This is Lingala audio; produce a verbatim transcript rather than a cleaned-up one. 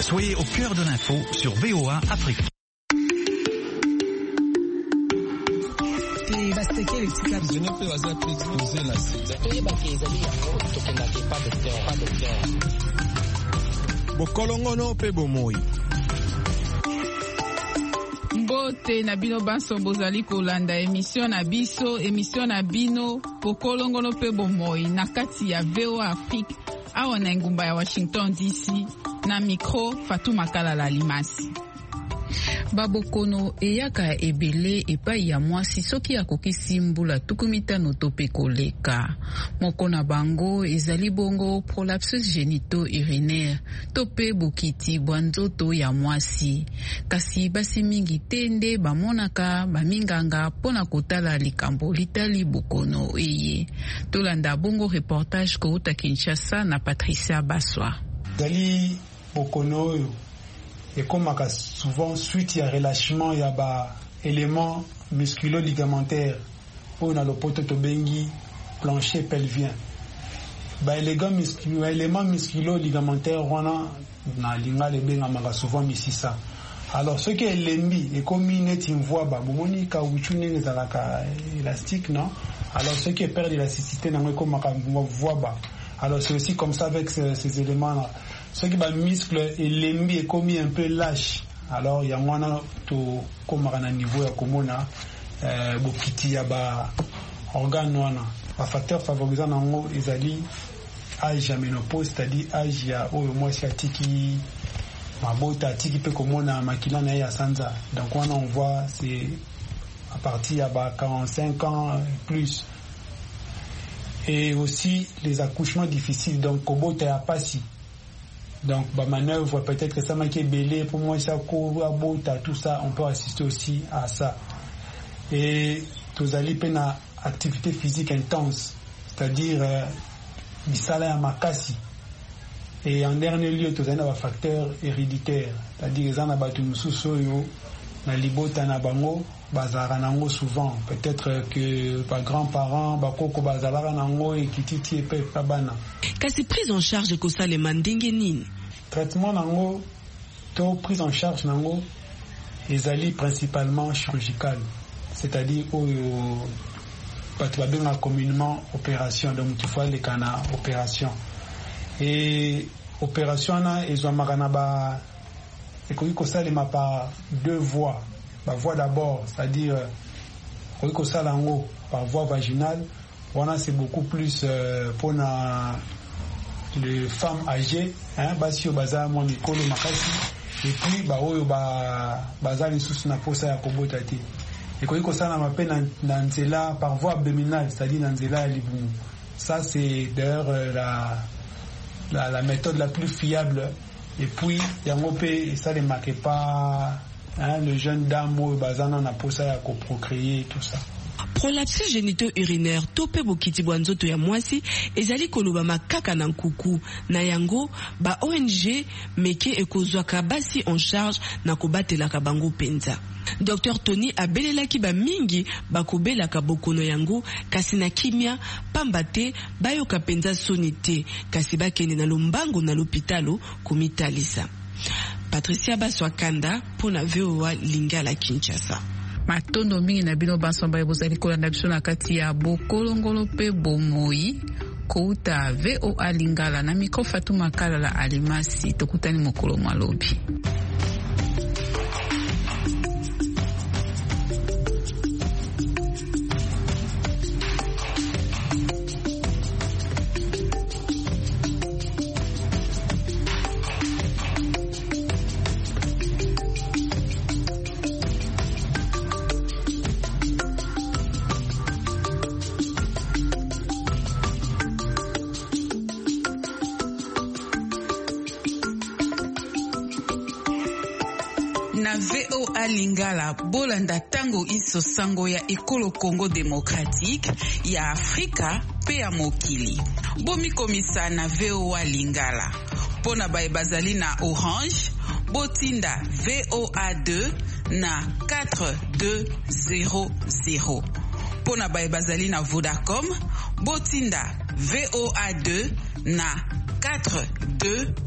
Soyez au cœur de l'info sur V O A Afrique. Bokolongono pe bomoi. Mbote na bino banso bozali kolanda émission na biso émission na bino Bokolongono pe bomoi na kati ya V O A Afrique awa na ngumba ya Washington D C na micro Fatou Makala la Limasi. Babokono eyaka ebele epai ya mwasi soki akokisi mbula tuku mitano to pe koleka. Moko na bango ezali bongo prolapsus génito-urinaire to pe bokiti bwa nzoto ya mwasi. Kasi basi mingi te nde bamonaka baminganga mpona kotala likambo litali bokono eye. Tolanda bongo reportage kouta Kinshasa na Patricia Baswa. Ezali bokono oyo ekomaka souvent suite ya relâchement ya ba éléments musculo-ligamentaires oyo na lopoto tobengi plancher pelvien. Ba éléments musculo-ligamentaires wana na lingala ebengamaka souvent misisa. Alors ce qui est lembi ekomi neti mvoaba bomoni caoutchouc ndenge ezalaka élastique, non? Alors ce qui est perd d'élasticité nango ekomaka mvoaba. Alors c'est aussi comme ça avec ces, ces éléments-là. Ce qui va muscle et lembi est commis un peu lâche. Alors il y a moins to comme à niveau ya komona euh bokiti ya ba organe wana. Un facteur favorisant nango ezali âge ya ménopause, c'est-à-dire âge ya oyo mwasi atiki mabota atiki pe komona makila na ya sanza. Donc wana on voit c'est à partir ya ba quarante-cinq ans plus. Et aussi les accouchements difficiles, donc kobota ya pasi. Donc bah manœuvre peut-être que ça m'a qui est belé pour moi ça couvre bota tout ça, on peut assister aussi à ça. Et tous allez pena activité physique intense, c'est-à-dire bisala ya makasi. Et en dernier lieu tous allez avoir facteur héréditaire, c'est-à-dire les ana batu mususu yo na libota na bango bazara nango souvent, peut-être que ba grands-parents ba koko bazala nango et kititi et pe kabana. Kasi prise en charge ko salema ndenge nini? Traitement nango to prise en charge nango ezali principalement chirurgical, c'est-à-dire oyo batu babenga communément opération, donc tu vois les kana opération. Et opération na ezomaka na ba ekoki ko salema par deux voies. La voie d'abord, c'est-à-dire euh, que ça par voie vaginale, voilà, c'est beaucoup plus euh, pour na, les femmes âgées, hein, basio baza mon école makasi, et puis bah oyo ba baza les sous na posa ya kobotati. Et que ça na m'appelle nanzela par voie abdominale, c'est-à-dire nanzela libumu. Ça c'est d'ailleurs euh, la, la la méthode la plus fiable. Et puis yangope ça ne marque pas. Hein, le jeune dame bazana na posa ya ko procréer tout ça. Prolapsus génito-urinaire tope bokiti bwa nzoto ya mwasi ezali koloba makaka na nkuku na yango ba O N G meke ekozwaka basi en charge na kobatelaka bango penza. Docteur Tony abelelaki ba mingi bakobelaka bokono yango kasi na kimia pambate bayoka penza sonite kasi bakene na lombango na l'hôpitalo komitalisa. Patricia Baswa Kanda pour na V O A Lingala Kinshasa. Matondo mingi na bino basomba ebozali kolanda biso na kati ya bokolongolo pe bomoi kouta V O A Lingala na micro Fatou Makala la Alimasi tokutani mokolo malobi. Na V O A Lingala bolanda tango iso sango ya ekolo Congo démocratique ya Afrika pe ya mokili. Bomi komisa na V O A Lingala. Pona bae bazali na Orange, botinda V O A deux na quatre deux zéro zéro. Pona bae bazali na Vodacom, botinda V O A deux na quatre deux